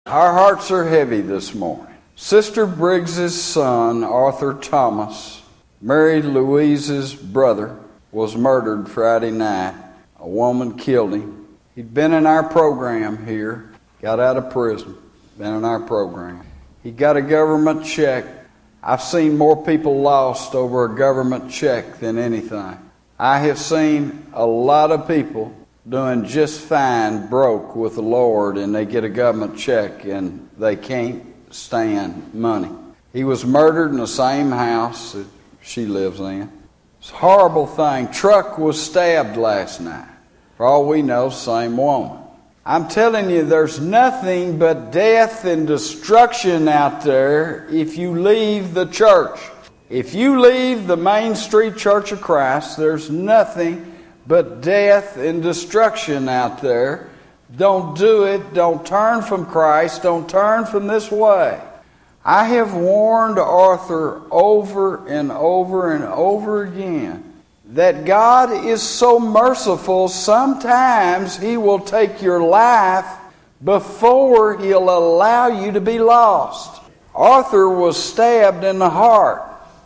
Our hearts are heavy this morning. Sister Briggs's son, Arthur Thomas, Mary Louise's brother, was murdered Friday night. A woman killed him. He'd been in our program here, got out of prison, been in our program. He got a government check. I've seen more people lost over a government check than anything. I have seen a lot of people doing just fine broke with the Lord, and they get a government check and they can't stand money. He was murdered in the same house that she lives in. It's a horrible thing. Truck was stabbed last night. For all we know, same woman. I'm telling you, there's nothing but death and destruction out there if you leave the church. If you leave the Main Street Church of Christ, there's nothing but death and destruction out there. Don't do it. Don't turn from Christ. Don't turn from this way. I have warned Arthur over and over and over again that God is so merciful, sometimes He will take your life before He'll allow you to be lost. Arthur was stabbed in the heart.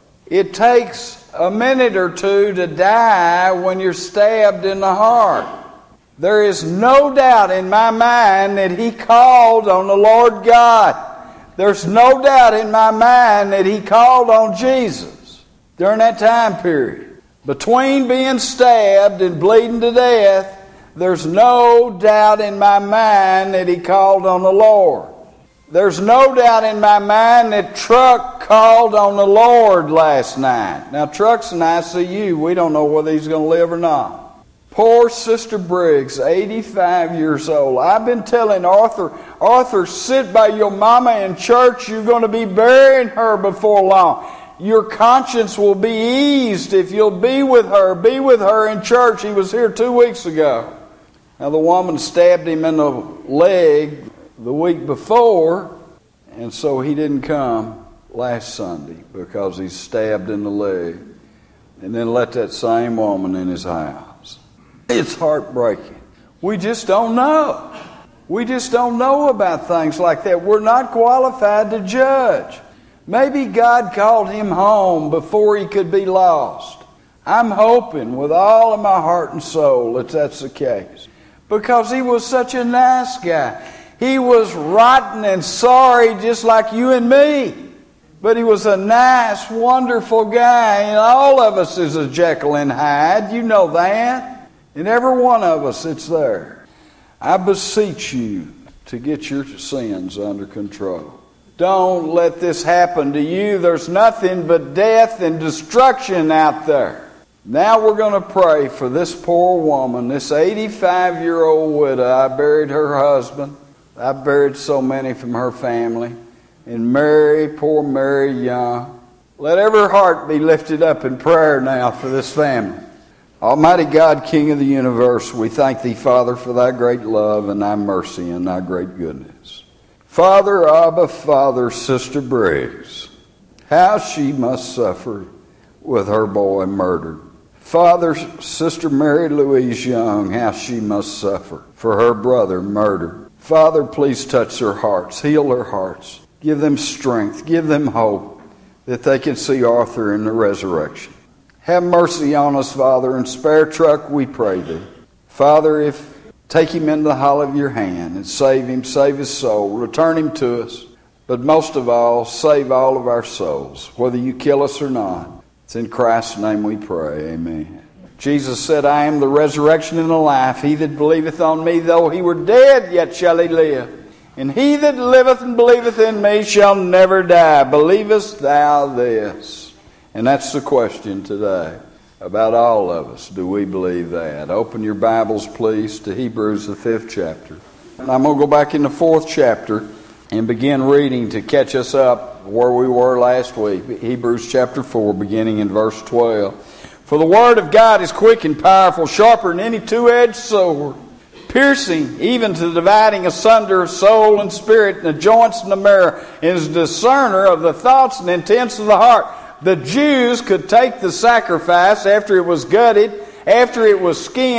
It takes a minute or two to die when you're stabbed in the heart. There is no doubt in my mind that he called on the Lord God. There's no doubt in my mind that he called on Jesus during that time period. Between being stabbed and bleeding to death, there's no doubt in my mind that he called on the Lord. There's no doubt in my mind that Truck called on the Lord last night. Now, Truck's an ICU. We don't know whether he's going to live or not. Poor Sister Briggs, 85 years old. I've been telling Arthur, sit by your mama in church. You're going to be burying her before long. Your conscience will be eased if you'll be with her in church. He was here 2 weeks ago. Now, the woman stabbed him in the leg the week before, and so he didn't come last Sunday because he's stabbed in the leg, and then let that same woman in his house. It's heartbreaking. We just don't know. We just don't know about things like that. We're not qualified to judge. Maybe God called him home before he could be lost. I'm hoping with all of my heart and soul that that's the case, because he was such a nice guy. He was rotten and sorry just like you and me. But he was a nice, wonderful guy. And all of us is a Jekyll and Hyde. You know that. In every one of us, it's there. I beseech you to get your sins under control. Don't let this happen to you. There's nothing but death and destruction out there. Now we're going to pray for this poor woman, this 85-year-old widow. I buried her husband. I buried so many from her family. And Mary, poor Mary Young. Let every heart be lifted up in prayer now for this family. Almighty God, King of the universe, we thank Thee, Father, for Thy great love and Thy mercy and Thy great goodness. Father, Abba, Father, Sister Briggs, how she must suffer with her boy murdered. Father, Sister Mary Louise Young, how she must suffer for her brother murdered. Father, please touch their hearts, heal their hearts, give them strength, give them hope that they can see Arthur in the resurrection. Have mercy on us, Father, and spare Truck, we pray Thee. Father, take him into the hollow of your hand and save him, save his soul, return him to us, but most of all, save all of our souls, whether you kill us or not. It's in Christ's name we pray, amen. Jesus said, I am the resurrection and the life. He that believeth on me, though he were dead, yet shall he live. And he that liveth and believeth in me shall never die. Believest thou this? And that's the question today about all of us. Do we believe that? Open your Bibles, please, to Hebrews, the 5th chapter. And I'm going to go back in the 4th chapter and begin reading to catch us up where we were last week. Hebrews chapter 4, beginning in verse 12. For the word of God is quick and powerful, sharper than any two-edged sword, piercing even to the dividing asunder of soul and spirit, and the joints and the marrow, and is a discerner of the thoughts and intents of the heart. The Jews could take the sacrifice after it was gutted, after it was skinned,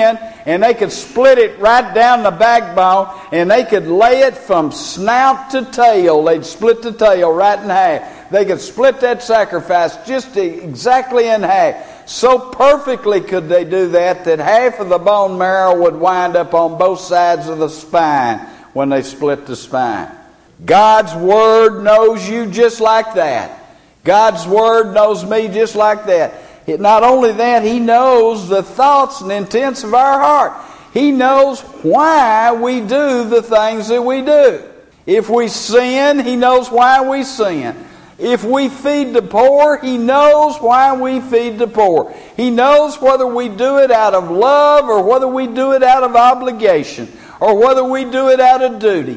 and they could split it right down the backbone, and they could lay it from snout to tail. They'd split the tail right in half. They could split that sacrifice just exactly in half. So perfectly could they do that half of the bone marrow would wind up on both sides of the spine when they split the spine. God's Word knows you just like that. God's Word knows me just like that. Not only that, He knows the thoughts and intents of our heart. He knows why we do the things that we do. If we sin, He knows why we sin. If we feed the poor, He knows why we feed the poor. He knows whether we do it out of love or whether we do it out of obligation or whether we do it out of duty.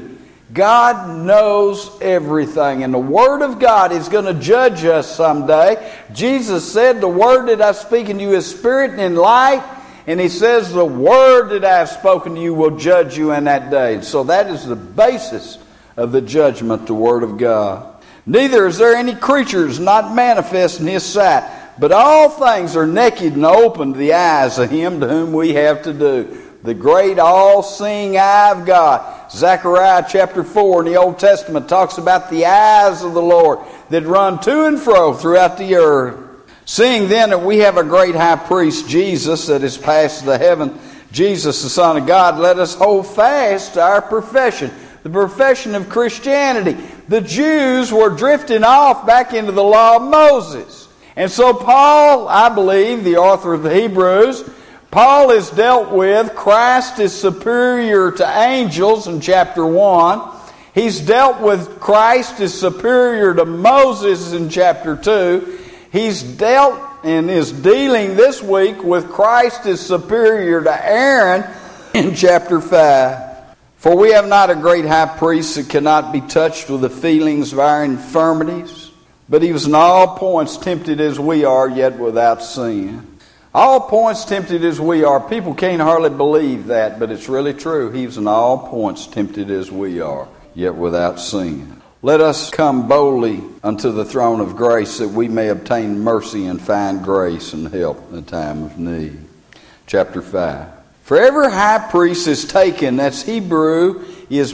God knows everything, and the Word of God is going to judge us someday. Jesus said, the Word that I've spoken to you is spirit and light, and He says, the Word that I have spoken to you will judge you in that day. So that is the basis of the judgment, the Word of God. Neither is there any creatures not manifest in His sight, but all things are naked and open to the eyes of Him to whom we have to do. The great all-seeing eye of God. Zechariah chapter 4 in the Old Testament talks about the eyes of the Lord that run to and fro throughout the earth. Seeing then that we have a great high priest, Jesus, that is passed to heaven, Jesus the Son of God, let us hold fast to our profession, the profession of Christianity. The Jews were drifting off back into the law of Moses. And so Paul, I believe, the author of the Hebrews, Paul has dealt with Christ is superior to angels in chapter 1. He's dealt with Christ is superior to Moses in chapter 2. He's dealt and is dealing this week with Christ is superior to Aaron in chapter 5. For we have not a great high priest that cannot be touched with the feelings of our infirmities, but He was in all points tempted as we are, yet without sin. All points tempted as we are. People can't hardly believe that, but it's really true. He was in all points tempted as we are, yet without sin. Let us come boldly unto the throne of grace that we may obtain mercy and find grace and help in the time of need. Chapter 5. For every high priest is taken, that's Hebrew, is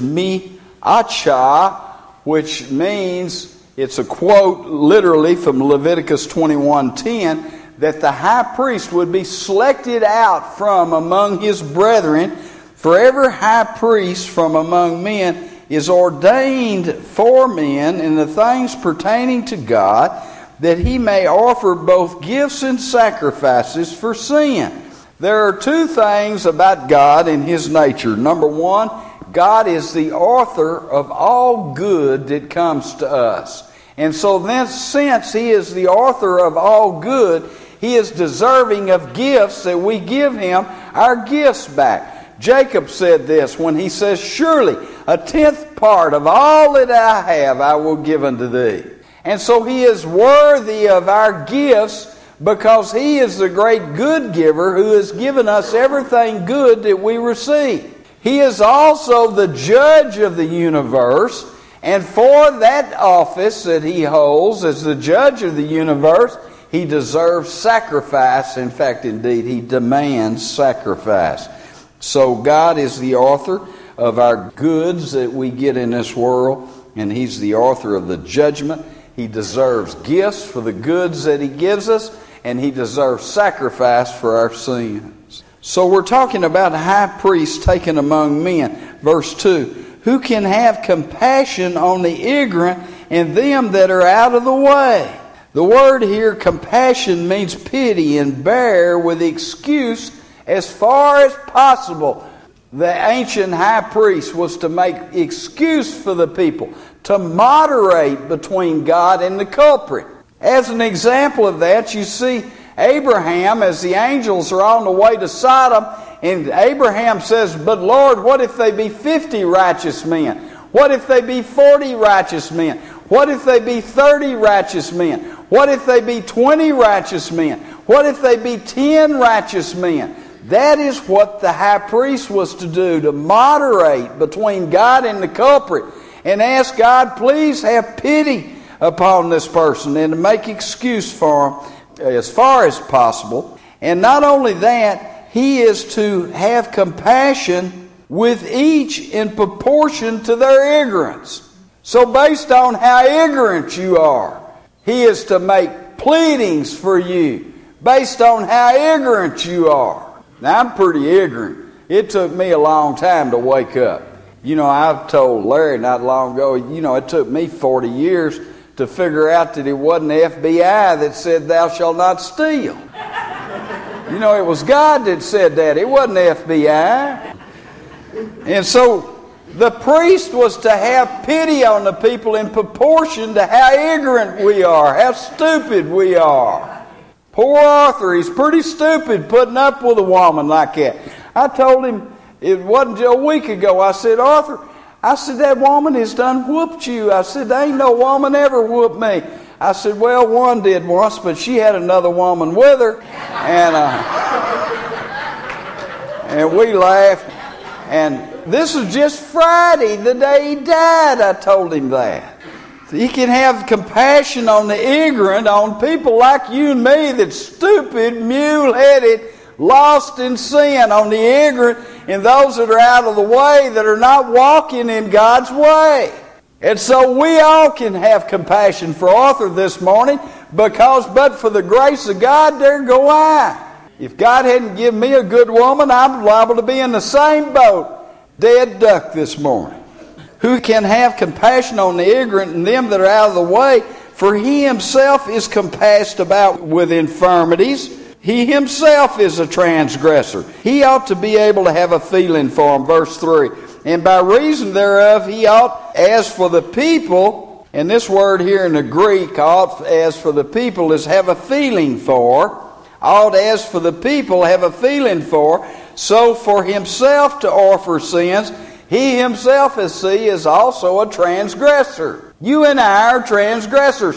mi'achah, which means, it's a quote literally from Leviticus 21:10, that the high priest would be selected out from among his brethren. For every high priest from among men is ordained for men in the things pertaining to God, that he may offer both gifts and sacrifices for sin. There are two things about God and His nature. Number one, God is the author of all good that comes to us. And so then, since He is the author of all good, He is deserving of gifts that we give Him our gifts back. Jacob said this when he says, surely a tenth part of all that I have I will give unto thee. And so He is worthy of our gifts because He is the great good giver who has given us everything good that we receive. He is also the judge of the universe, and for that office that He holds as the judge of the universe, He deserves sacrifice. In fact, indeed, He demands sacrifice. So God is the author of our goods that we get in this world, and He's the author of the judgment. He deserves gifts for the goods that He gives us, and He deserves sacrifice for our sins. So we're talking about a high priest taken among men. Verse 2, who can have compassion on the ignorant and them that are out of the way. The word here, compassion, means pity and bear with excuse as far as possible. The ancient high priest was to make excuse for the people, to moderate between God and the culprit. As an example of that, you see Abraham, as the angels are on the way to Sodom, and Abraham says, but Lord, what if they be 50 righteous men? What if they be 40 righteous men? What if they be 30 righteous men? What if they be 20 righteous men? What if they be 10 righteous men? That is what the high priest was to do, to moderate between God and the culprit and ask God, please have pity upon this person and to make excuse for him as far as possible. And not only that, he is to have compassion with each in proportion to their ignorance. So based on how ignorant you are, he is to make pleadings for you based on how ignorant you are. Now, I'm pretty ignorant. It took me a long time to wake up. You know, I've told Larry not long ago, you know, it took me 40 years to figure out that it wasn't the FBI that said thou shalt not steal. You know, it was God that said that. It wasn't the FBI. And so the priest was to have pity on the people in proportion to how ignorant we are, how stupid we are. Poor Arthur, he's pretty stupid putting up with a woman like that. I told him, it wasn't a week ago, I said, Arthur, I said, that woman has done whooped you. I said, there ain't no woman ever whooped me. I said, well, one did once, but she had another woman with her. And we laughed. And this was just Friday, the day he died, I told him that. He can have compassion on the ignorant, on people like you and me that's stupid, mule-headed, lost in sin, on the ignorant, and those that are out of the way, that are not walking in God's way. And so we all can have compassion for Arthur this morning, because but for the grace of God, there go I. If God hadn't given me a good woman, I'm liable to be in the same boat, dead duck this morning. Who can have compassion on the ignorant and them that are out of the way? For he himself is compassed about with infirmities. He himself is a transgressor. He ought to be able to have a feeling for him. Verse 3. And by reason thereof he ought, as for the people, and this word here in the Greek, ought, as for the people, is have a feeling for. Ought, as for the people, have a feeling for. So for himself to offer sins, he himself, as see, is also a transgressor. You and I are transgressors.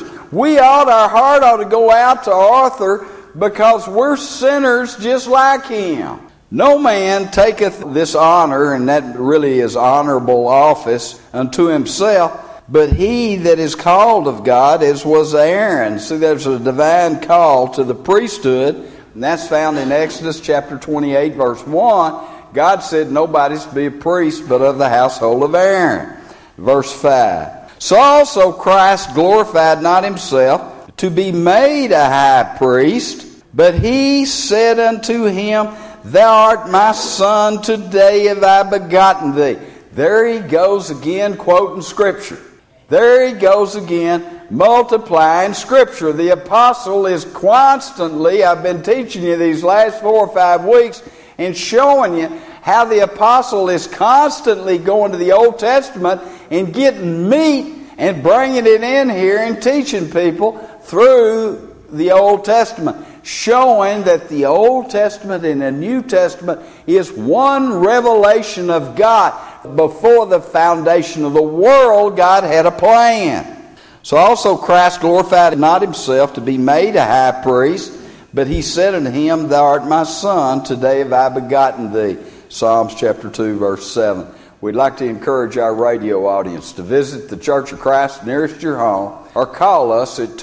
Our heart ought to go out to Arthur, because we're sinners just like him. No man taketh this honor, and that really is honorable office, unto himself, but he that is called of God, as was Aaron. See, there's a divine call to the priesthood, and that's found in Exodus chapter 28, verse 1. God said nobody's to be a priest but of the household of Aaron. Verse 5. So also Christ glorified not himself to be made a high priest, but he said unto him, Thou art my son, today have I begotten thee. There he goes again quoting Scripture. There he goes again multiplying Scripture. The apostle is constantly, I've been teaching you these last 4 or 5 weeks, and showing you how the apostle is constantly going to the Old Testament and getting meat and bringing it in here and teaching people through the Old Testament, showing that the Old Testament and the New Testament is one revelation of God. Before the foundation of the world, God had a plan. So also Christ glorified not himself to be made a high priest, but he said unto him, Thou art my son, today have I begotten thee. Psalms chapter 2, verse 7. We'd like to encourage our radio audience to visit the Church of Christ nearest your home, or call us at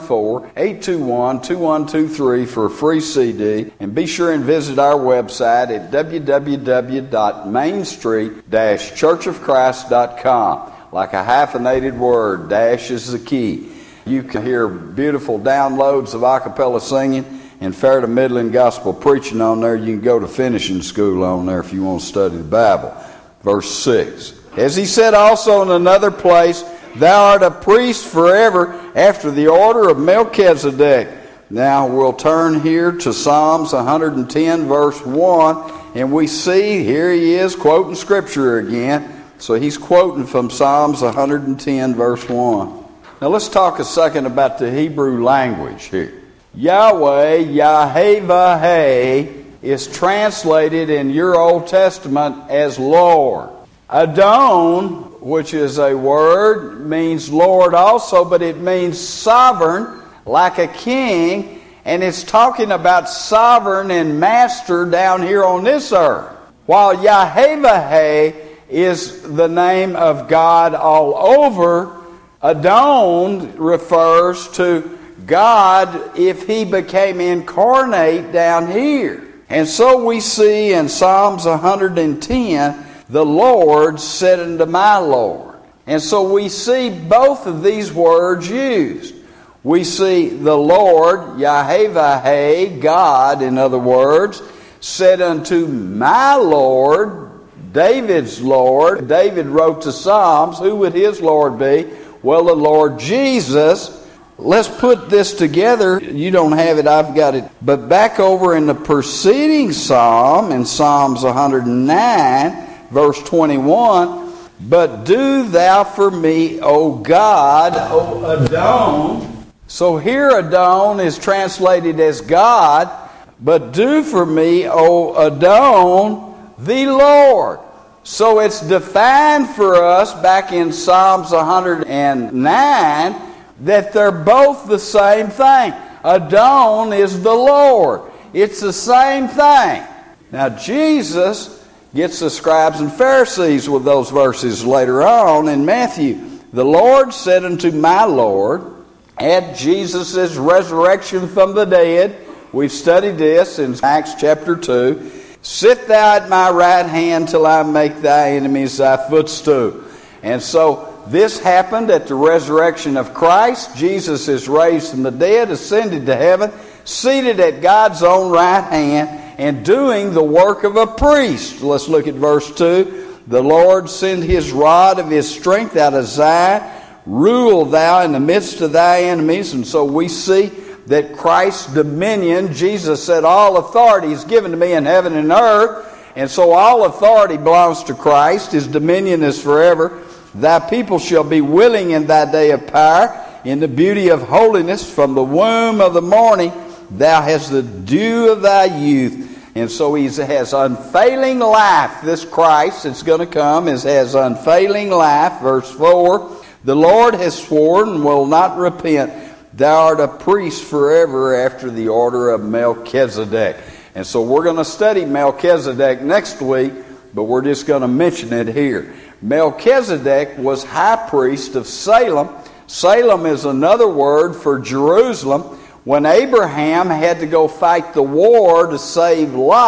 214-821-2123 for a free CD. And be sure and visit our website at www.mainstreet-churchofchrist.com. Like a hyphenated word, dash is the key. You can hear beautiful downloads of a cappella singing and fair to middling gospel preaching on there. You can go to finishing school on there if you want to study the Bible. Verse 6. As he said also in another place, Thou art a priest forever after the order of Melchizedek. Now we'll turn here to Psalms 110 verse 1, and we see here he is quoting Scripture again. So he's quoting from Psalms 110 verse 1. Now let's talk a second about the Hebrew language here. Yahweh, Yahweh, is translated in your Old Testament as Lord. Adon, which is a word, means Lord also, but it means sovereign, like a king, and it's talking about sovereign and master down here on this earth. While Yahweh is the name of God all over, Adon refers to God if he became incarnate down here. And so we see in Psalms 110, the Lord said unto my Lord. And so we see both of these words used. We see the Lord, Yahweh, God, in other words, said unto my Lord, David's Lord. David wrote the Psalms. Who would his Lord be? Well, the Lord Jesus. Let's put this together. You don't have it, I've got it. But back over in the preceding psalm, in Psalms 109, verse 21, but do thou for me, O God, O Adon. So here Adon is translated as God, but do for me, O Adon, the Lord. So it's defined for us back in Psalms 109 that they're both the same thing. Adon is the Lord. It's the same thing. Now Jesus gets the scribes and Pharisees with those verses later on in Matthew. The Lord said unto my Lord, at Jesus' resurrection from the dead, we've studied this in Acts chapter 2, sit thou at my right hand till I make thy enemies thy footstool. And so this happened at the resurrection of Christ. Jesus is raised from the dead, ascended to heaven, seated at God's own right hand, and doing the work of a priest. Let's look at verse 2. The Lord send his rod of his strength out of Zion. Rule thou in the midst of thy enemies. And so we see that Christ's dominion, Jesus said, all authority is given to me in heaven and earth. And so all authority belongs to Christ. His dominion is forever. Thy people shall be willing in thy day of power, in the beauty of holiness. From the womb of the morning thou hast the dew of thy youth. And so he has unfailing life. This Christ that's going to come has unfailing life. Verse 4, the Lord has sworn and will not repent. Thou art a priest forever after the order of Melchizedek. And so we're going to study Melchizedek next week, but we're just going to mention it here. Melchizedek was high priest of Salem. Salem is another word for Jerusalem. When Abraham had to go fight the war to save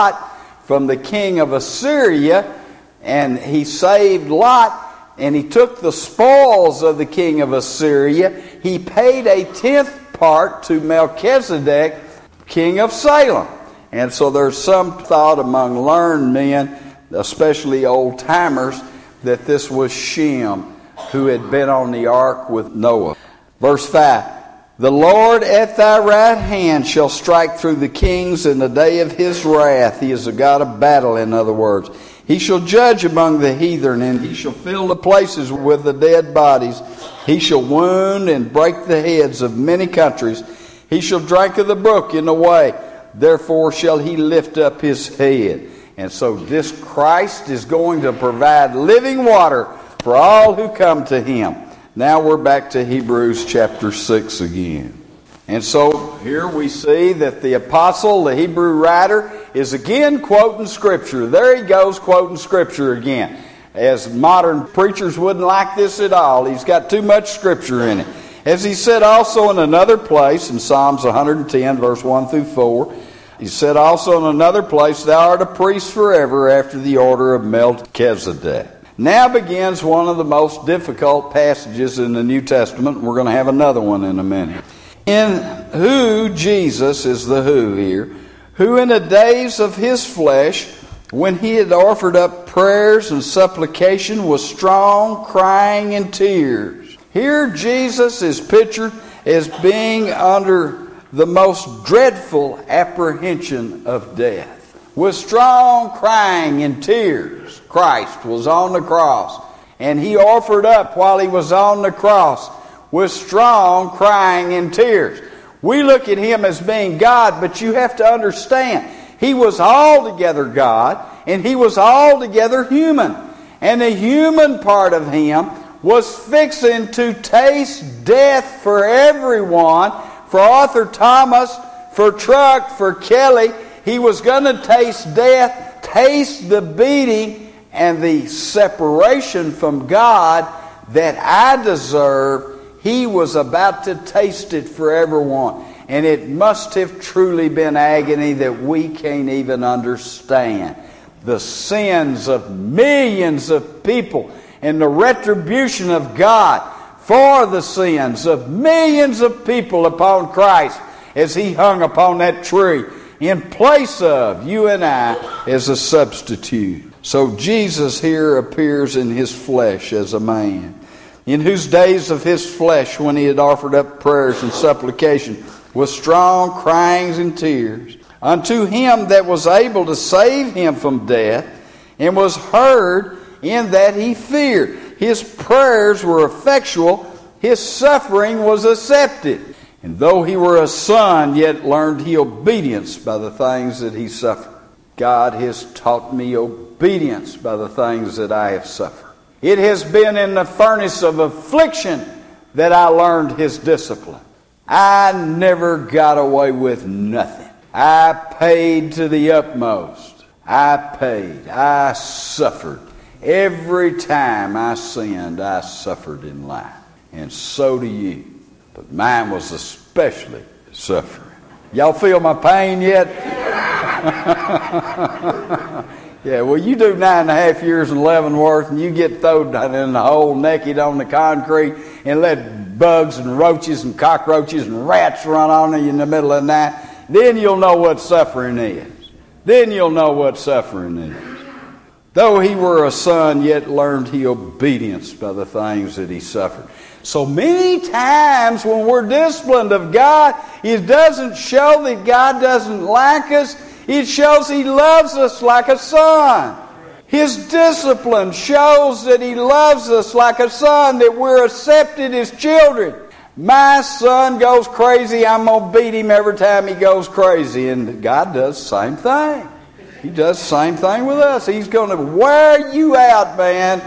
Lot from the king of Assyria, and he saved Lot, and he took the spoils of the king of Assyria, he paid a 10th part to Melchizedek, king of Salem. And so there's some thought among learned men, especially old-timers, that this was Shem, who had been on the ark with Noah. Verse 5, the Lord at thy right hand shall strike through the kings in the day of his wrath. He is a God of battle, in other words. He shall judge among the heathen, and he shall fill the places with the dead bodies. He shall wound and break the heads of many countries. He shall drink of the brook in the way. Therefore shall he lift up his head. And so this Christ is going to provide living water for all who come to him. Now we're back to Hebrews chapter 6 again. And so here we see that the apostle, the Hebrew writer, is again quoting Scripture. There he goes quoting Scripture again. As modern preachers wouldn't like this at all. He's got too much Scripture in it. As he said also in another place, in Psalms 110, verse 1 through 4, he said also in another place, thou art a priest forever after the order of Melchizedek. Now begins one of the most difficult passages in the New Testament. We're going to have another one in a minute. In who, Jesus is the who here, who in the days of his flesh, when he had offered up prayers and supplication, was strong, crying and tears. Here Jesus is pictured as being under the most dreadful apprehension of death. With strong crying and tears, Christ was on the cross. And he offered up while he was on the cross with strong crying and tears. We look at him as being God, but you have to understand, he was altogether God, and he was altogether human. And the human part of him was fixing to taste death for everyone, for Arthur Thomas, for Truck, for Kelly. He was going to taste death, taste the beating and the separation from God that I deserve. He was about to taste it for everyone. And it must have truly been agony that we can't even understand. The sins of millions of people and the retribution of God for the sins of millions of people upon Christ as He hung upon that tree in place of you and I as a substitute. So Jesus here appears in His flesh as a man, in whose days of His flesh, when He had offered up prayers and supplication with strong cryings and tears, unto Him that was able to save him from death, and was heard in that he feared. His prayers were effectual, His suffering was accepted. And though He were a son, yet learned He obedience by the things that He suffered. God has taught me obedience by the things that I have suffered. It has been in the furnace of affliction that I learned His discipline. I never got away with nothing. I paid to the utmost. I suffered. Every time I sinned, I suffered in life. And so do you. But mine was especially suffering. Y'all feel my pain yet? Yeah, well, you do 9.5 years in Leavenworth and you get thrown in the hole naked on the concrete and let bugs and roaches and cockroaches and rats run on you in the middle of the night. Then you'll know what suffering is. Then you'll know what suffering is. Though He were a son, yet learned He obedience by the things that He suffered. So many times when we're disciplined of God, it doesn't show that God doesn't like us. It shows He loves us like a son. His discipline shows that He loves us like a son, that we're accepted as children. My son goes crazy, I'm going to beat him every time he goes crazy. And God does the same thing. He does the same thing with us. He's going to wear you out, man.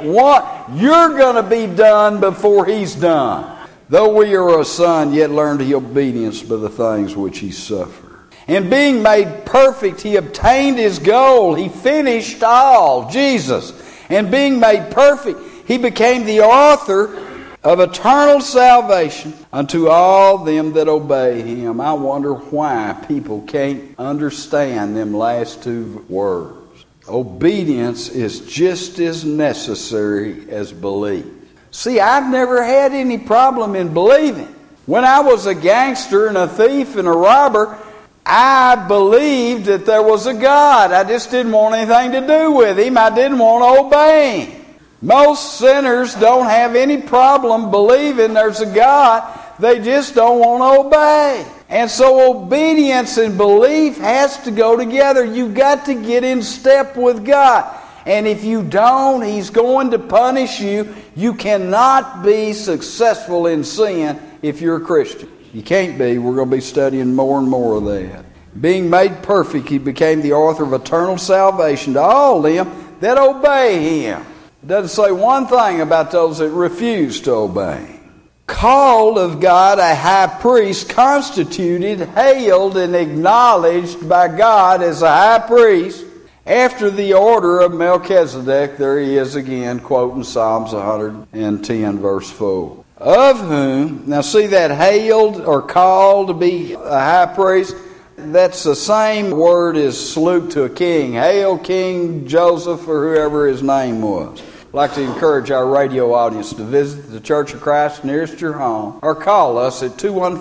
You're going to be done before He's done. Though we are a son, yet learned He obedience by the things which He suffered. And being made perfect, He obtained His goal. He finished all, Jesus. And being made perfect, He became the author of eternal salvation unto all them that obey Him. I wonder why people can't understand them last two words. Obedience is just as necessary as belief. See, I've never had any problem in believing. When I was a gangster and a thief and a robber, I believed that there was a God. I just didn't want anything to do with Him. I didn't want to obey Him. Most sinners don't have any problem believing there's a God. They just don't want to obey. And so obedience and belief has to go together. You've got to get in step with God. And if you don't, He's going to punish you. You cannot be successful in sin if you're a Christian. You can't be. We're going to be studying more and more of that. Being made perfect, He became the author of eternal salvation to all them that obey Him. It doesn't say one thing about those that refuse to obey. Called of God a high priest, constituted, hailed, and acknowledged by God as a high priest after the order of Melchizedek. There he is again, quoting Psalms 110, verse 4. Of whom, now see that hailed or called to be a high priest, that's the same word as salute to a king. Hail King Joseph or whoever his name was. I'd like to encourage our radio audience to visit the Church of Christ nearest your home or call us at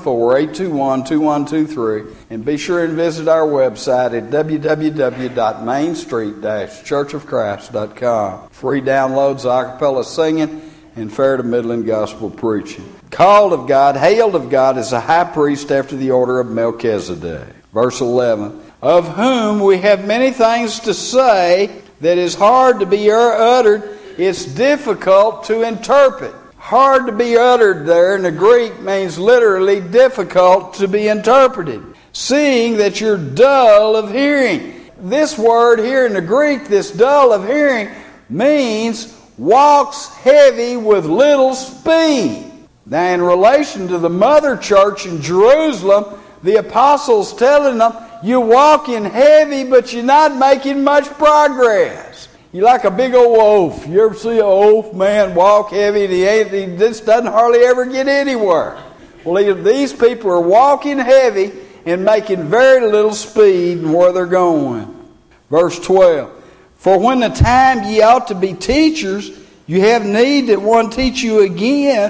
214-821-2123 and be sure and visit our website at www.mainstreet-churchofchrist.com. Free downloads, acapella singing, and fair to middling gospel preaching. Called of God, hailed of God as a high priest after the order of Melchizedek. Verse 11, of whom we have many things to say that is hard to be uttered. It's difficult to interpret. Hard to be uttered there in the Greek means literally difficult to be interpreted. Seeing that you're dull of hearing. This word here in the Greek, this dull of hearing, means walks heavy with little speed. Now in relation to the mother church in Jerusalem, the apostles telling them, you're walking heavy, but you're not making much progress. You're like a big old oaf. You ever see an oaf man walk heavy and he just doesn't hardly ever get anywhere? Well, these people are walking heavy and making very little speed in where they're going. Verse 12. For when the time ye ought to be teachers, you have need that one teach you again,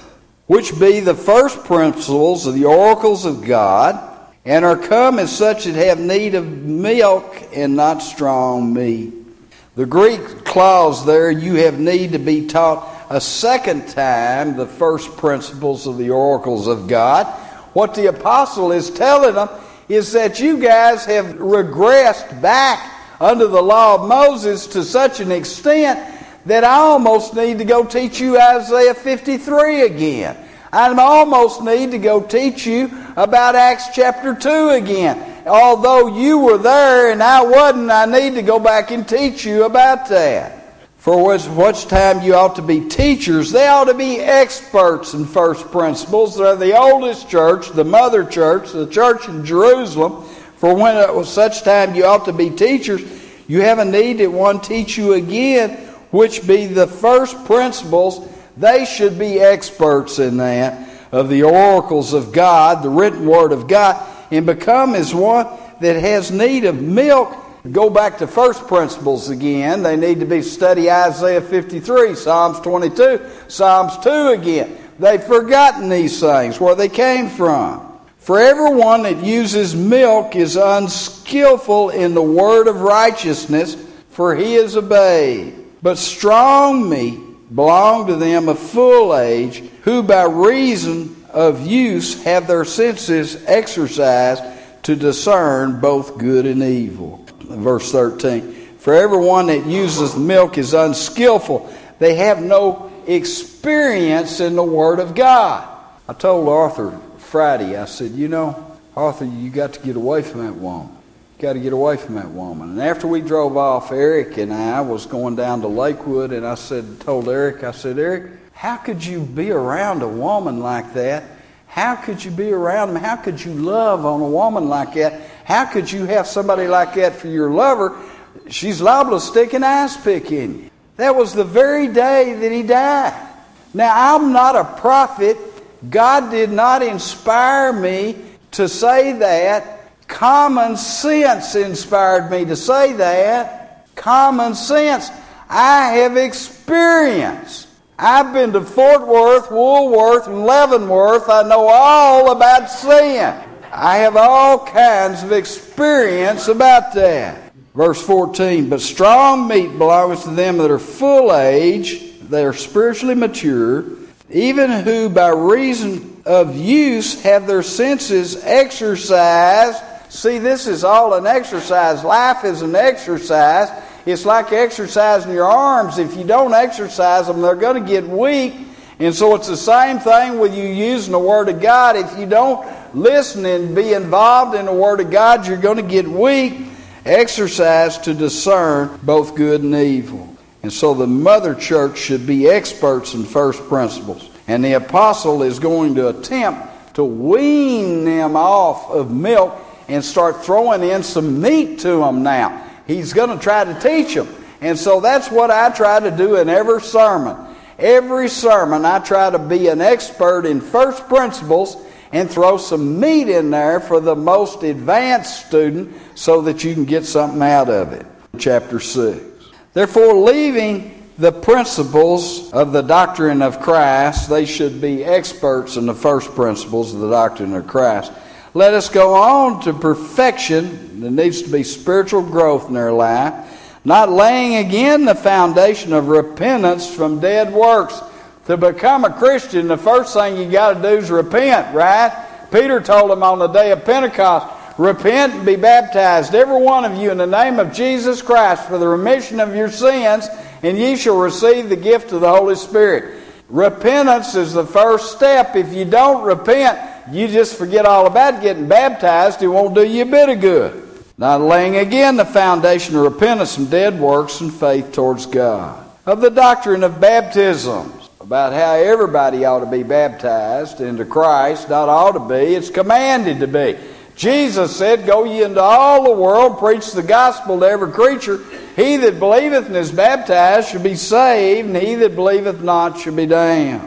which be the first principles of the oracles of God, and are come as such that have need of milk and not strong meat. The Greek clause there, you have need to be taught a second time the first principles of the oracles of God. What the apostle is telling them is that you guys have regressed back under the law of Moses to such an extent that I almost need to go teach you Isaiah 53 again. I almost need to go teach you about Acts chapter 2 again. Although you were there and I wasn't, I need to go back and teach you about that. For which time you ought to be teachers, they ought to be experts in first principles. They're the oldest church, the mother church, the church in Jerusalem. For when it was such time you ought to be teachers, you have a need that one teach you again, which be the first principles. They should be experts in that, of the oracles of God, the written word of God, and become as one that has need of milk. Go back to first principles again. They need to be study Isaiah 53, Psalms 22, Psalms 2 again. They've forgotten these things, where they came from. For everyone that uses milk is unskillful in the word of righteousness, for he is a babe. But strong meat belong to them of full age, who by reason of use have their senses exercised to discern both good and evil. Verse 13. For everyone that uses milk is unskillful. They have no experience in the Word of God. I told Arthur Friday, I said, Arthur, you got to get away from that woman. You got to get away from that woman. And after we drove off, Eric and I was going down to Lakewood, and I told Eric, Eric, how could you be around a woman like that? How could you be around them? How could you love on a woman like that? How could you have somebody like that for your lover? She's liable to stick an ice pick in you. That was the very day that he died. Now, I'm not a prophet. God did not inspire me to say that. Common sense inspired me to say that. Common sense. I have experience. I've been to Fort Worth, Woolworth, and Leavenworth. I know all about sin. I have all kinds of experience about that. Verse 14, but strong meat belongs to them that are full age, they are spiritually mature, even who by reason of use have their senses exercised. See, this is all an exercise. Life is an exercise. It's like exercising your arms. If you don't exercise them, they're going to get weak. And so it's the same thing with you using the Word of God. If you don't listen and be involved in the Word of God, you're going to get weak. Exercise to discern both good and evil. And so the mother church should be experts in first principles. And the apostle is going to attempt to wean them off of milk and start throwing in some meat to them now. He's going to try to teach them. And so that's what I try to do in every sermon. Every sermon I try to be an expert in first principles and throw some meat in there for the most advanced student so that you can get something out of it. Chapter 6. Therefore, leaving the principles of the doctrine of Christ, they should be experts in the first principles of the doctrine of Christ. Let us go on to perfection. There needs to be spiritual growth in their life. Not laying again the foundation of repentance from dead works. To become a Christian, the first thing you got to do is repent, right? Peter told them on the day of Pentecost, repent and be baptized, every one of you, in the name of Jesus Christ for the remission of your sins, and ye shall receive the gift of the Holy Spirit. Repentance is the first step. If you don't repent, you just forget all about getting baptized. It won't do you a bit of good. Not laying again the foundation of repentance from dead works and faith towards God. Of the doctrine of baptisms, about how everybody ought to be baptized into Christ. Not ought to be, it's commanded to be. Jesus said, go ye into all the world, preach the gospel to every creature. He that believeth and is baptized shall be saved, and he that believeth not shall be damned.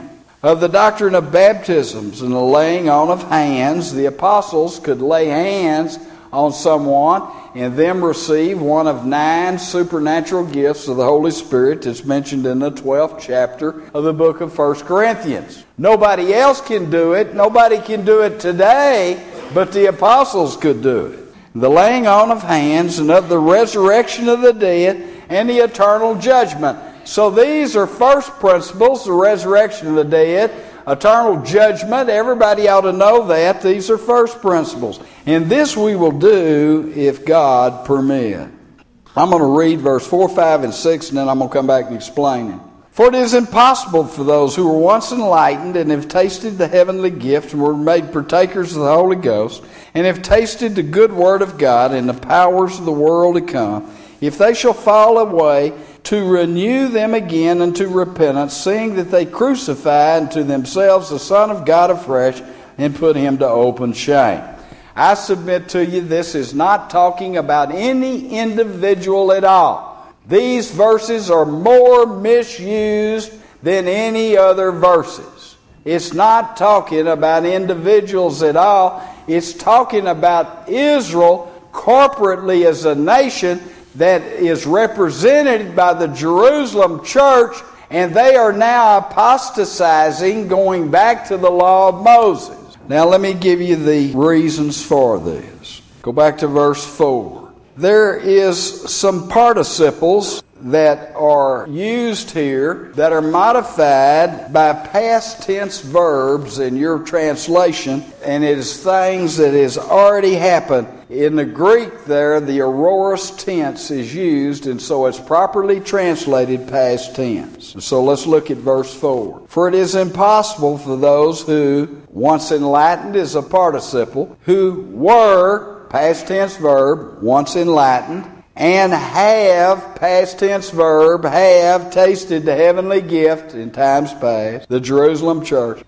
of the doctrine of baptisms and the laying on of hands. The apostles could lay hands on someone and them receive one of 9 supernatural gifts of the Holy Spirit that's mentioned in the 12th chapter of the book of 1 Corinthians. Nobody else can do it. Nobody can do it today, but the apostles could do it. The laying on of hands and of the resurrection of the dead and the eternal judgment. So these are first principles, the resurrection of the dead, eternal judgment. Everybody ought to know that. These are first principles. And this we will do if God permit. I'm going to read verse 4, 5, and 6, and then I'm going to come back and explain it. For it is impossible for those who were once enlightened and have tasted the heavenly gift and were made partakers of the Holy Ghost and have tasted the good word of God and the powers of the world to come, if they shall fall away, to renew them again unto repentance, seeing that they crucify unto themselves the Son of God afresh and put him to open shame. I submit to you, this is not talking about any individual at all. These verses are more misused than any other verses. It's not talking about individuals at all. It's talking about Israel corporately as a nation that is represented by the Jerusalem church, and they are now apostatizing, going back to the law of Moses. Now let me give you the reasons for this. Go back to verse 4. There is some participles that are used here that are modified by past tense verbs in your translation, and it is things that has already happened. In the Greek there, the aorist tense is used, and so it's properly translated past tense. So let's look at verse 4. For it is impossible for those who, once enlightened is a participle, who were, past tense verb, once enlightened, and have, past tense verb, have tasted the heavenly gift in times past, the Jerusalem church,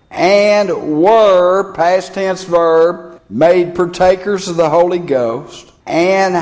and were, past tense verb, made partakers of the Holy Ghost, and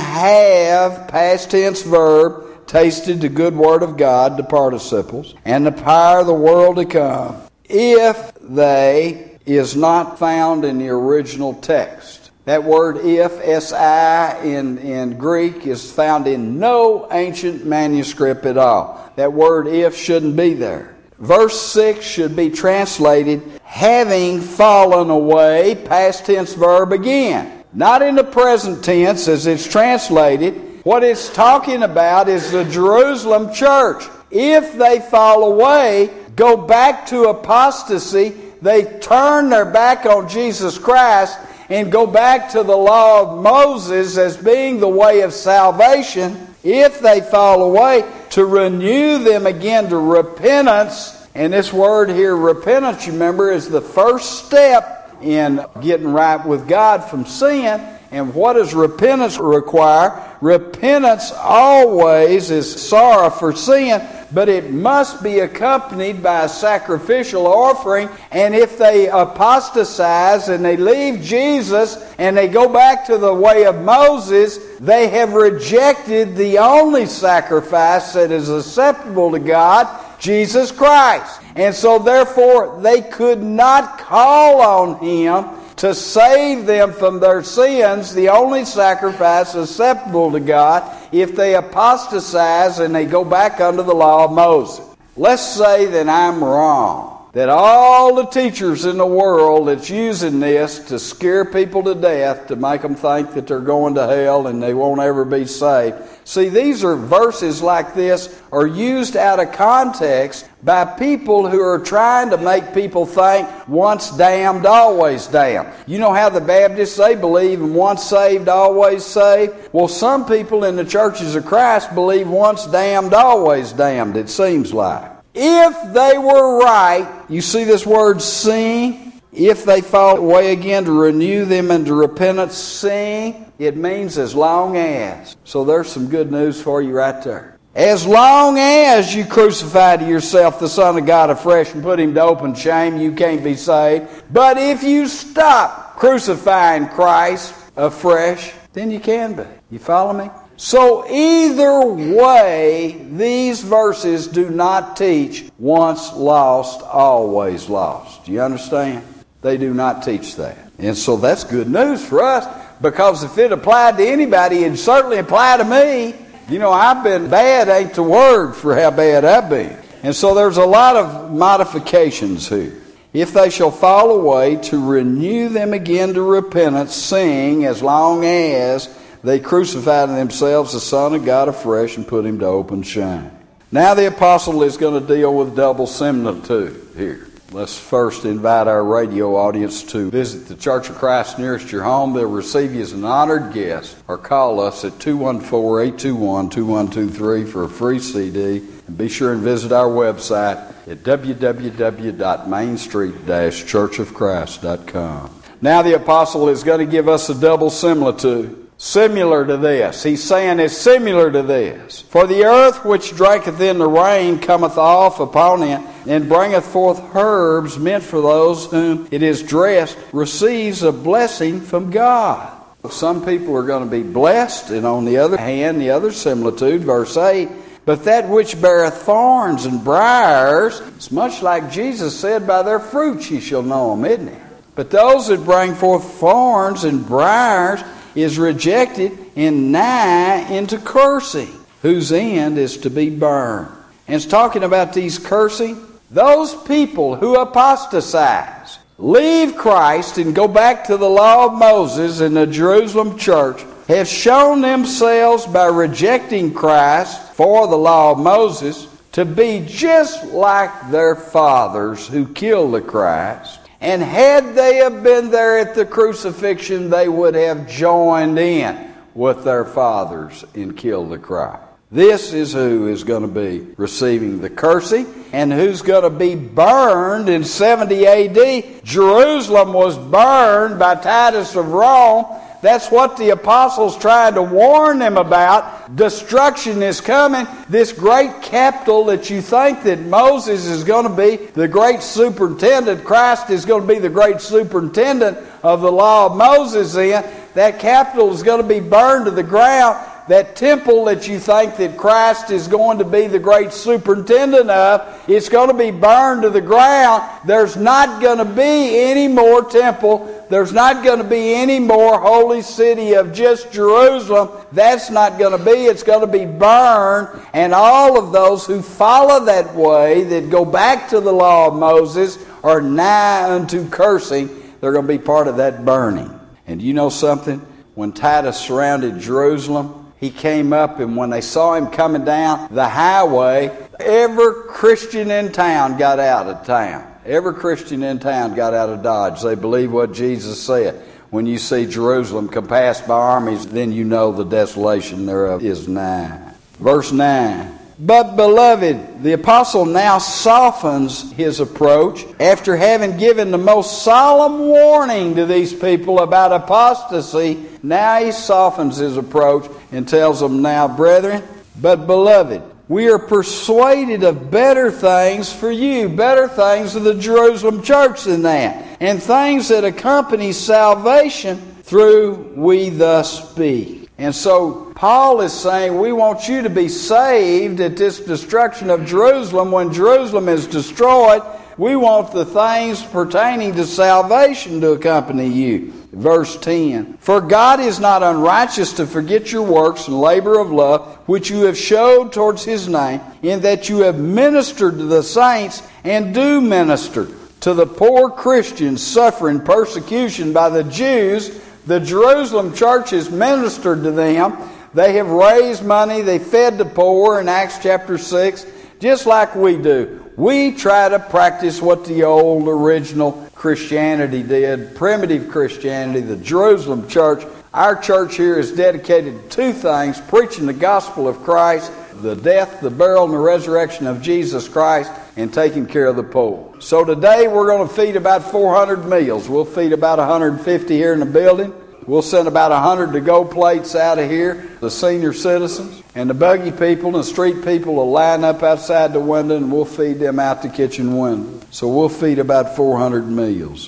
have, past tense verb, tasted the good word of God, the participles, and the power of the world to come, if they is not found in the original text. That word if, S-I, in Greek is found in no ancient manuscript at all. That word if shouldn't be there. Verse 6 should be translated, having fallen away, past tense verb again. Not in the present tense as it's translated. What it's talking about is the Jerusalem church. If they fall away, go back to apostasy, they turn their back on Jesus Christ, and go back to the law of Moses as being the way of salvation, if they fall away, to renew them again to repentance. And this word here, repentance, you remember, is the first step in getting right with God from sin. And what does repentance require? Repentance always is sorrow for sin, but it must be accompanied by a sacrificial offering. And if they apostatize and they leave Jesus and they go back to the way of Moses, they have rejected the only sacrifice that is acceptable to God, Jesus Christ. And so therefore they could not call on Him to save them from their sins, the only sacrifice acceptable to God, if they apostatize and they go back under the law of Moses. Let's say that I'm wrong, that all the teachers in the world that's using this to scare people to death, to make them think that they're going to hell and they won't ever be saved. See, these are verses like this are used out of context by people who are trying to make people think once damned, always damned. You know how the Baptists, they believe in once saved, always saved? Well, some people in the churches of Christ believe once damned, always damned, it seems like. If they were right, you see this word seeing? If they fall away again, to renew them into repentance, seeing, it means as long as. So there's some good news for you right there. As long as you crucify to yourself the Son of God afresh and put Him to open shame, you can't be saved. But if you stop crucifying Christ afresh, then you can be. You follow me? So either way, these verses do not teach once lost, always lost. Do you understand? They do not teach that. And so that's good news for us, because if it applied to anybody, it'd certainly apply to me. You know, I've been bad ain't the word for how bad I've been. And so there's a lot of modifications here. If they shall fall away, to renew them again to repentance, seeing as long as they crucified in themselves the Son of God afresh and put him to open shame. Now the apostle is going to deal with double similitude here. Let's first invite our radio audience to visit the Church of Christ nearest your home. They'll receive you as an honored guest, or call us at 214-821-2123 for a free CD. And be sure and visit our website at www.mainstreet-churchofchrist.com. Now the apostle is going to give us a double similitude. Similar to this. He's saying it's similar to this. For the earth which drinketh in the rain cometh off upon it, and bringeth forth herbs meant for those whom it is dressed, receives a blessing from God. Some people are going to be blessed, and on the other hand, the other similitude, verse 8, but that which beareth thorns and briars, it's much like Jesus said, by their fruits ye shall know them, isn't it? But those that bring forth thorns and briars is rejected and nigh into cursing, whose end is to be burned. And it's talking about these cursing. Those people who apostatize, leave Christ and go back to the law of Moses in the Jerusalem church, have shown themselves by rejecting Christ for the law of Moses to be just like their fathers who killed the Christ. And had they have been there at the crucifixion, they would have joined in with their fathers and killed the Christ. This is who is going to be receiving the cursing, and who's going to be burned in 70 A.D. Jerusalem was burned by Titus of Rome. That's what the apostles tried to warn them about. Destruction is coming. This great capital that you think that Moses is going to be the great superintendent, Christ is going to be the great superintendent of the law of Moses in, that capital is going to be burned to the ground. That temple that you think that Christ is going to be the great superintendent of, it's going to be burned to the ground. There's not going to be any more temple. There's not going to be any more holy city of just Jerusalem. That's not going to be. It's going to be burned. And all of those who follow that way, that go back to the law of Moses, are nigh unto cursing. They're going to be part of that burning. And you know something? When Titus surrounded Jerusalem, he came up, and when they saw him coming down the highway, every Christian in town got out of town. Every Christian in town got out of Dodge. They believed what Jesus said. When you see Jerusalem compassed by armies, then you know the desolation thereof is nigh. Verse 9. But, beloved, the apostle now softens his approach after having given the most solemn warning to these people about apostasy. Now he softens his approach and tells them, now, brethren, but beloved, we are persuaded of better things for you, better things of the Jerusalem church than that, and things that accompany salvation through we thus speak. And so Paul is saying, we want you to be saved at this destruction of Jerusalem. When Jerusalem is destroyed, we want the things pertaining to salvation to accompany you. Verse 10. For God is not unrighteous to forget your works and labor of love, which you have showed towards his name, in that you have ministered to the saints and do minister to the poor Christians suffering persecution by the Jews. The Jerusalem church has ministered to them. They have raised money. They fed the poor in Acts chapter 6, just like we do. We try to practice what the old original Christianity did, primitive Christianity, the Jerusalem church. Our church here is dedicated to two things: preaching the gospel of Christ, the death, the burial, and the resurrection of Jesus Christ, and taking care of the poor. So today we're going to feed about 400 meals. We'll feed about 150 here in the building. We'll send about 100 to-go plates out of here, the senior citizens. And the buggy people and the street people will line up outside the window, and we'll feed them out the kitchen window. So we'll feed about 400 meals here.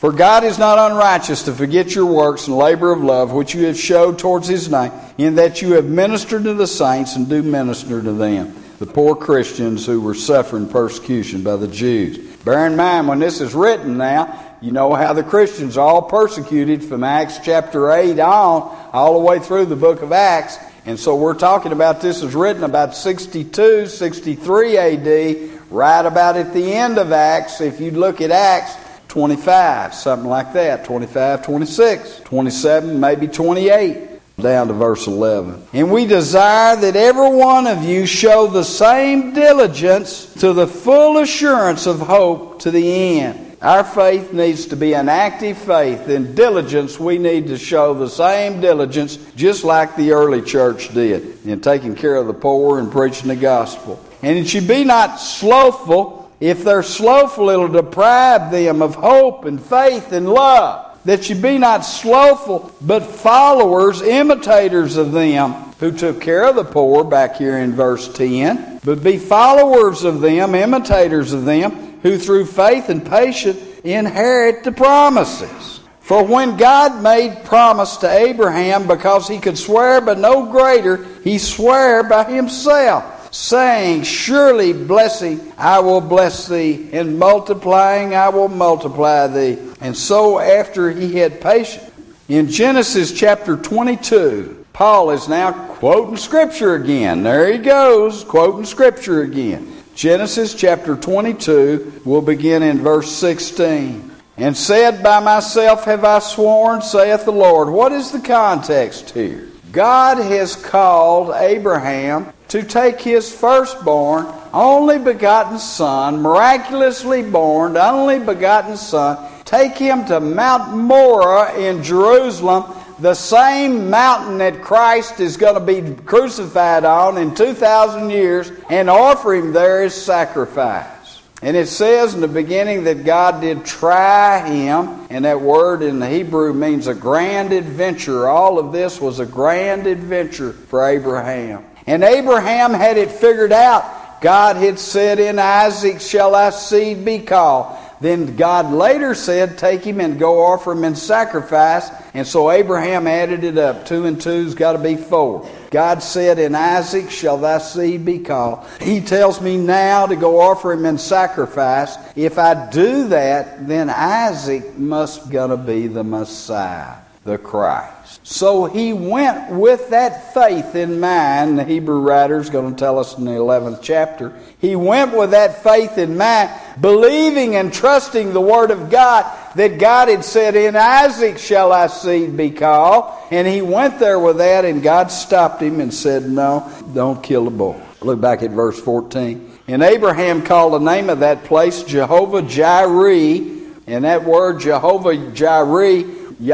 For God is not unrighteous to forget your works and labor of love, which you have showed towards His name, in that you have ministered to the saints and do minister to them, the poor Christians who were suffering persecution by the Jews. Bear in mind, when this is written now, you know how the Christians are all persecuted from Acts chapter 8 on, all the way through the book of Acts. And so we're talking about this is written about 62, 63 A.D., right about at the end of Acts. If you look at Acts 25, something like that, 25, 26, 27, maybe 28, down to verse 11. And we desire that every one of you show the same diligence to the full assurance of hope to the end. Our faith needs to be an active faith. In diligence, we need to show the same diligence just like the early church did in taking care of the poor and preaching the gospel. And it should be not slothful. If they're slothful, it'll deprive them of hope and faith and love. That you be not slothful, but followers, imitators of them who took care of the poor, back here in verse 10. But be followers of them, imitators of them, who through faith and patience inherit the promises. For when God made promise to Abraham, because he could swear by no greater, he sware by himself, saying, surely blessing I will bless thee, and multiplying I will multiply thee. And so after he had patience. In Genesis chapter 22, Paul is now quoting Scripture again. There he goes, quoting Scripture again. Genesis chapter 22, we'll begin in verse 16. And said, by myself have I sworn, saith the Lord. What is the context here? God has called Abraham to take his firstborn, only begotten son, miraculously born, the only begotten son, take him to Mount Moriah in Jerusalem, the same mountain that Christ is going to be crucified on in 2,000 years, and offer him there as sacrifice. And it says in the beginning that God did try him, and that word in the Hebrew means a grand adventure. All of this was a grand adventure for Abraham. And Abraham had it figured out. God had said, in Isaac shall thy seed be called. Then God later said, take him and go offer him in sacrifice. And so Abraham added it up. 2 and 2's got to be 4. God said, in Isaac shall thy seed be called. He tells me now to go offer him in sacrifice. If I do that, then Isaac must gonna be the Messiah, the Christ. So he went with that faith in mind. The Hebrew writer is going to tell us in the 11th chapter. He went with that faith in mind, believing and trusting the Word of God, that God had said, in Isaac shall thy seed be called. And he went there with that, and God stopped him and said, no, don't kill the boy. Look back at verse 14. And Abraham called the name of that place Jehovah-Jireh. And that word Jehovah-Jireh,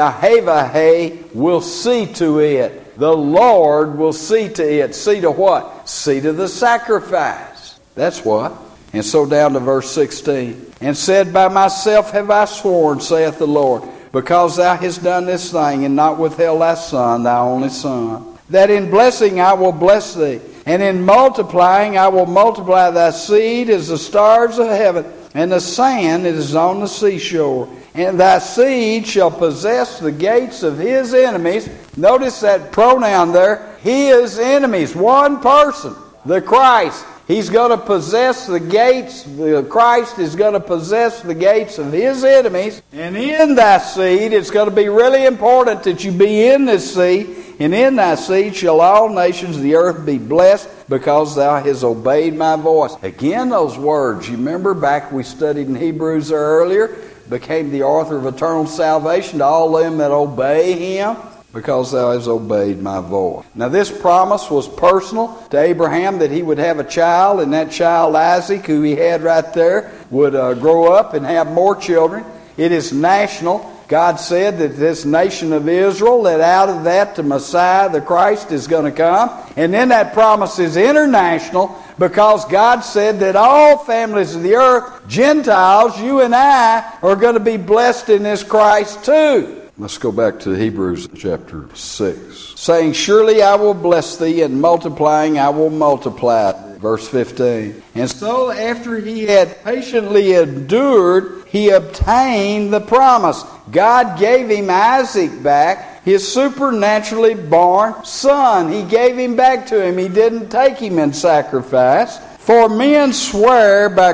Yahweh will see to it. The Lord will see to it. See to what? See to the sacrifice. That's what. And so down to verse 16. And said, by myself have I sworn, saith the Lord, because thou hast done this thing, and not withheld thy son, thy only son, that in blessing I will bless thee, and in multiplying I will multiply thy seed as the stars of heaven, and the sand that is on the seashore. And thy seed shall possess the gates of his enemies. Notice that pronoun there, his enemies. One person, the Christ. He's going to possess the gates. The Christ is going to possess the gates of his enemies. And in thy seed, it's going to be really important that you be in this seed. And in thy seed shall all nations of the earth be blessed, because thou hast obeyed my voice. Again, those words, you remember back we studied in Hebrews earlier, became the author of eternal salvation to all them that obey him, because thou hast obeyed my voice. Now this promise was personal to Abraham, that he would have a child, and that child Isaac, who he had right there, would grow up and have more children. It is national. God said that this nation of Israel, that out of that the Messiah, the Christ, is going to come. And then that promise is international, because God said that all families of the earth, Gentiles, you and I, are going to be blessed in this Christ too. Let's go back to Hebrews chapter 6. Saying, surely I will bless thee, and multiplying I will multiply. Verse 15. And so after he had patiently endured, he obtained the promise. God gave him Isaac back, his supernaturally born son. He gave him back to him. He didn't take him in sacrifice. For men swear by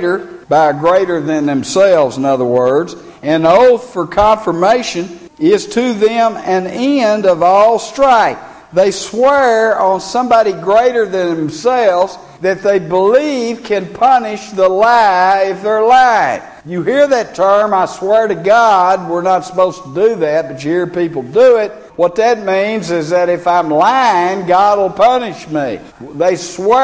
greater than themselves, in other words, an oath for confirmation is to them an end of all strife. They swear on somebody greater than themselves that they believe can punish the lie if they're lying. You hear that term, I swear to God. We're not supposed to do that, but you hear people do it. What that means is that if I'm lying, God will punish me. They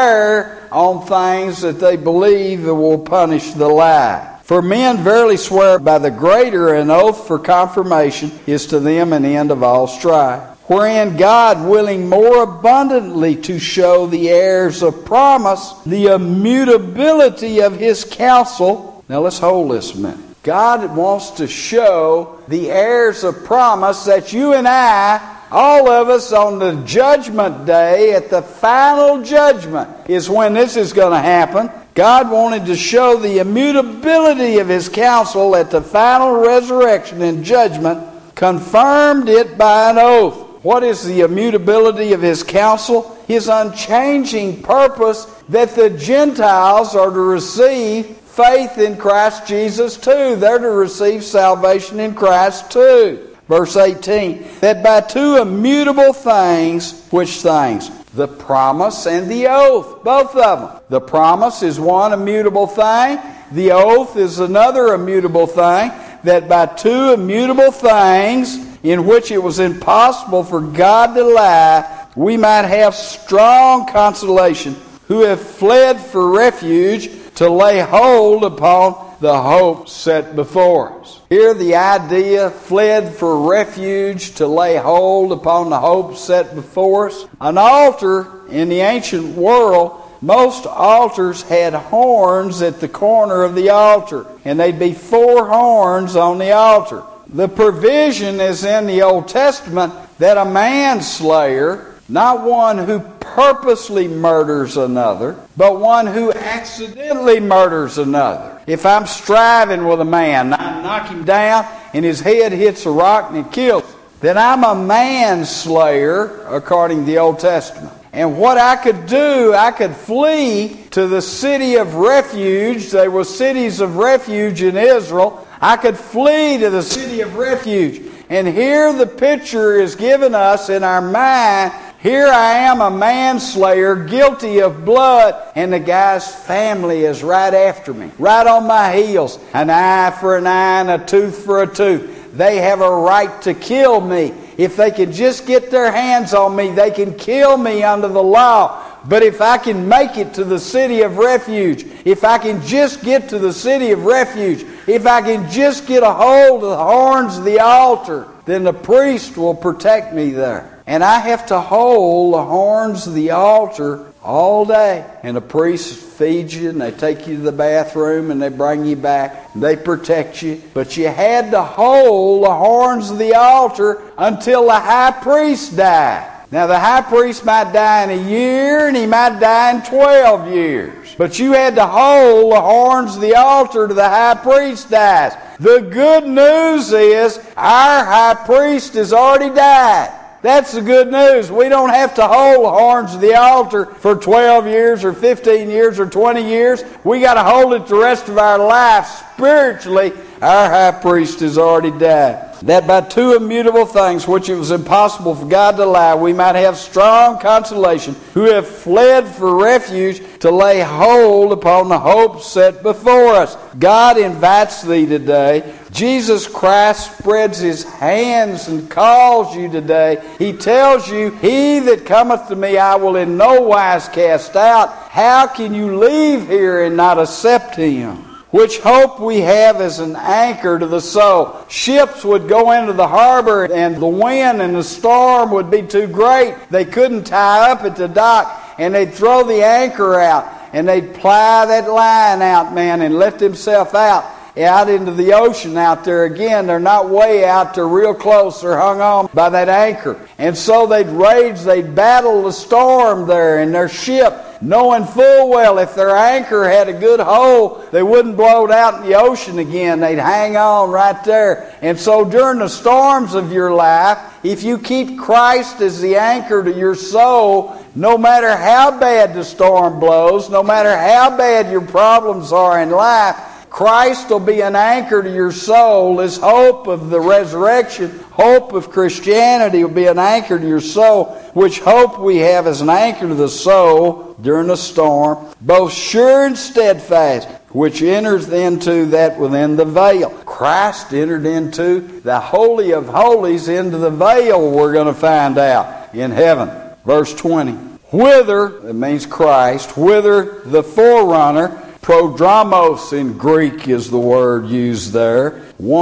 swear on things that they believe that will punish the lie. For men verily swear by the greater, an oath for confirmation is to them an end of all strife. Wherein God, willing more abundantly to show the heirs of promise the immutability of his counsel. Now let's hold this a minute. God wants to show the heirs of promise that you and I, all of us on the judgment day, at the final judgment, is when this is going to happen. God wanted to show the immutability of his counsel at the final resurrection and judgment, confirmed it by an oath. What is the immutability of his counsel? His unchanging purpose that the Gentiles are to receive faith in Christ Jesus too. They're to receive salvation in Christ too. Verse 18, that by two immutable things, which things? The promise and the oath, both of them. The promise is one immutable thing. The oath is another immutable thing. That by two immutable things, in which it was impossible for God to lie, we might have strong consolation, who have fled for refuge to lay hold upon the hope set before us. Here the idea, fled for refuge to lay hold upon the hope set before us. An altar in the ancient world, most altars had horns at the corner of the altar, and they'd be 4 horns on the altar. The provision is in the Old Testament that a manslayer, not one who purposely murders another, but one who accidentally murders another. If I'm striving with a man, I knock him down and his head hits a rock and it kills him, then I'm a manslayer according to the Old Testament. And what I could do, I could flee to the city of refuge. There were cities of refuge in Israel. I could flee to the city of refuge. And here the picture is given us in our mind. Here I am, a manslayer, guilty of blood, and the guy's family is right after me, right on my heels. An eye for an eye and a tooth for a tooth. They have a right to kill me. If they can just get their hands on me, they can kill me under the law. But if I can make it to the city of refuge, if I can just get to the city of refuge, if I can just get a hold of the horns of the altar, then the priest will protect me there. And I have to hold the horns of the altar all day. And the priest feeds you, and they take you to the bathroom, and they bring you back. They protect you. But you had to hold the horns of the altar until the high priest died. Now the high priest might die in a year, and he might die in 12 years. But you had to hold the horns of the altar till the high priest dies. The good news is our high priest has already died. That's the good news. We don't have to hold the horns of the altar for 12 years or 15 years or 20 years. We got to hold it the rest of our life. Spiritually, our high priest has already died. That by two immutable things, which it was impossible for God to lie, we might have strong consolation, who have fled for refuge to lay hold upon the hope set before us. God invites thee today. Jesus Christ spreads his hands and calls you today. He tells you, he that cometh to me I will in no wise cast out. How can you leave here and not accept him? Which hope we have as an anchor to the soul. Ships would go into the harbor and the wind and the storm would be too great. They couldn't tie up at the dock, and they'd throw the anchor out and they'd ply that line out, man, and let themselves out. out into the ocean out there again. They're not way out, they're real close. They're hung on by that anchor. And so they'd battle the storm there in their ship, knowing full well if their anchor had a good hold, they wouldn't blow it out in the ocean again. They'd hang on right there. And so during the storms of your life, if you keep Christ as the anchor to your soul, no matter how bad the storm blows, no matter how bad your problems are in life, Christ will be an anchor to your soul. This hope of the resurrection, hope of Christianity will be an anchor to your soul, which hope we have as an anchor to the soul during the storm, both sure and steadfast, which enters into that within the veil. Christ entered into the Holy of Holies, into the veil, we're going to find out in heaven. Verse 20. Whither, it means Christ, whither the forerunner, prodromos in Greek is the word used there,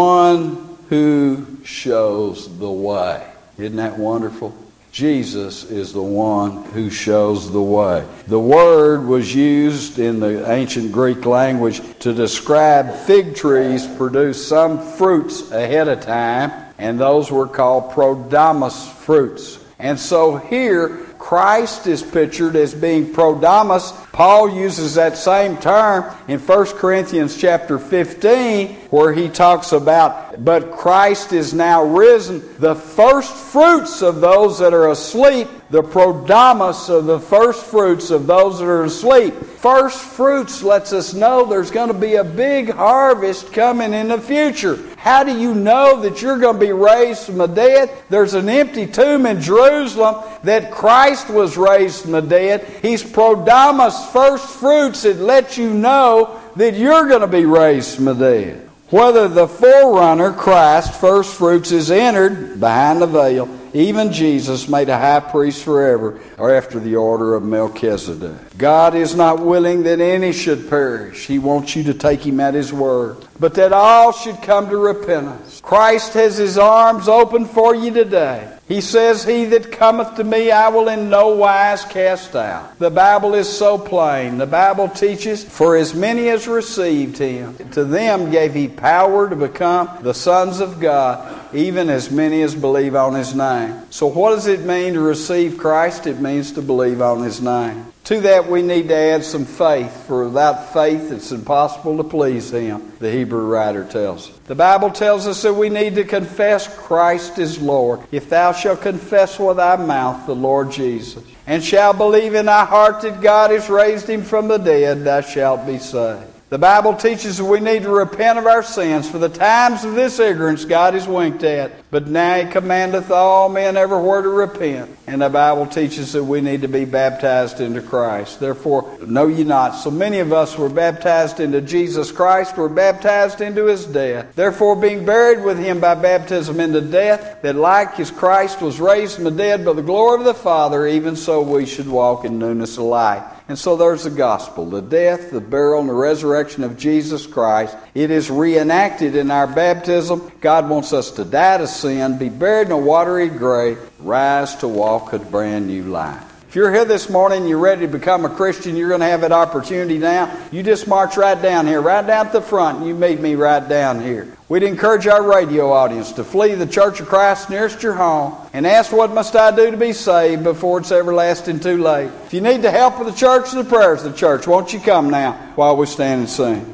one who shows the way. Isn't that wonderful? Jesus is the one who shows the way. The word was used in the ancient Greek language to describe fig trees produce some fruits ahead of time, and those were called prodromos fruits. And so here, Christ is pictured as being prodromos. Paul uses that same term in 1 Corinthians chapter 15, where he talks about, but Christ is now risen, the first fruits of those that are asleep, the prodromos of the first fruits of those that are asleep. First fruits lets us know there's going to be a big harvest coming in the future. How do you know that you're going to be raised from the dead? There's an empty tomb in Jerusalem that Christ was raised from the dead. He's prodromos, first fruits that let you know that you're going to be raised from the dead. Whether the forerunner, Christ, first fruits, is entered behind the veil, even Jesus made a high priest forever, or after the order of Melchizedek. God is not willing that any should perish. He wants you to take Him at His word, but that all should come to repentance. Christ has His arms open for you today. He says, he that cometh to me I will in no wise cast out. The Bible is so plain. The Bible teaches, for as many as received Him, to them gave He power to become the sons of God, even as many as believe on His name. So what does it mean to receive Christ? It means to believe on His name. To that we need to add some faith, for without faith it's impossible to please Him, the Hebrew writer tells us. The Bible tells us that we need to confess Christ is Lord. If thou shalt confess with thy mouth the Lord Jesus, and shalt believe in thy heart that God has raised Him from the dead, thou shalt be saved. The Bible teaches that we need to repent of our sins. For the times of this ignorance God is winked at, but now He commandeth all men everywhere to repent. And the Bible teaches that we need to be baptized into Christ. Therefore, know ye not, so many of us were baptized into Jesus Christ, were baptized into His death. Therefore, being buried with Him by baptism into death, that like as Christ was raised from the dead by the glory of the Father, even so we should walk in newness of life. And so there's the gospel, the death, the burial, and the resurrection of Jesus Christ. It is reenacted in our baptism. God wants us to die to sin, be buried in a watery grave, rise to walk a brand new life. If you're here this morning and you're ready to become a Christian, you're going to have that opportunity now. You just march right down here, right down at the front, and you meet me right down here. We'd encourage our radio audience to flee the Church of Christ nearest your home and ask, what must I do to be saved, before it's everlasting too late. If you need the help of the church or the prayers of the church, won't you come now while we stand and sing?